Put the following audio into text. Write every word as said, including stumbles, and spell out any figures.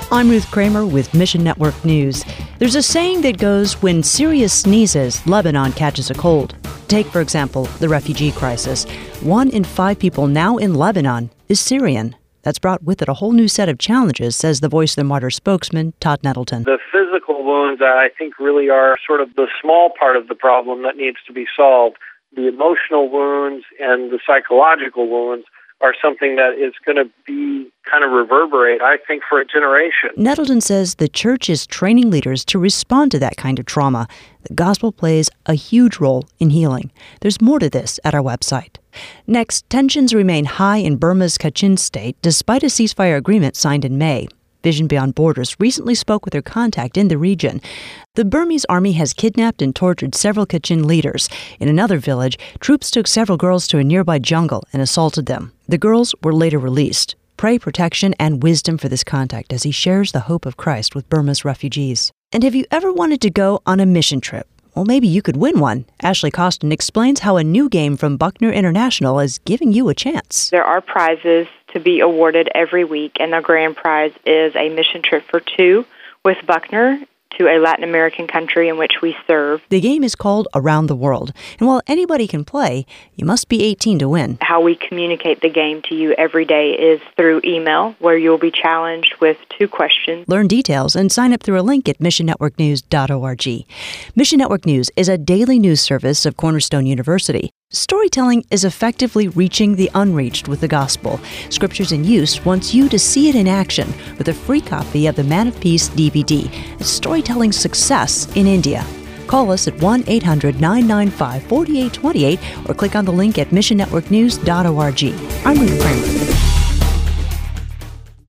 I'm Ruth Kramer with Mission Network News. There's a saying that goes, when Syria sneezes, Lebanon catches a cold. Take, for example, the refugee crisis. One in five people now in Lebanon is Syrian. That's brought with it a whole new set of challenges, says the Voice of the Martyrs spokesman, Todd Nettleton. The physical wounds, I think, really are sort of the small part of the problem that needs to be solved. The emotional wounds and the psychological wounds are something that is going to be kind of reverberate, I think, for a generation. Nettleton says the church is training leaders to respond to that kind of trauma. The gospel plays a huge role in healing. There's more to this at our website. Next, tensions remain high in Burma's Kachin state despite a ceasefire agreement signed in May. Vision Beyond Borders recently spoke with their contact in the region. The Burmese army has kidnapped and tortured several Kachin leaders. In another village, troops took several girls to a nearby jungle and assaulted them. The girls were later released. Pray protection and wisdom for this contact as he shares the hope of Christ with Burma's refugees. And have you ever wanted to go on a mission trip? Well, maybe you could win one. Ashley Costin explains how a new game from Buckner International is giving you a chance. There are prizes to be awarded every week, and the grand prize is a mission trip for two with Buckner to a Latin American country in which we serve. The game is called Around the World, and while anybody can play, you must be eighteen to win. How we communicate the game to you every day is through email, where you'll be challenged with two questions. Learn details and sign up through a link at mission network news dot org. Mission Network News is a daily news service of Cornerstone University. Storytelling is effectively reaching the unreached with the gospel. Scriptures in Use wants you to see it in action with a free copy of the Man of Peace D V D, a storytelling success in India. Call us at one eight hundred nine nine five four eight two eight or click on the link at mission network news dot org. I'm Ruth Kramer.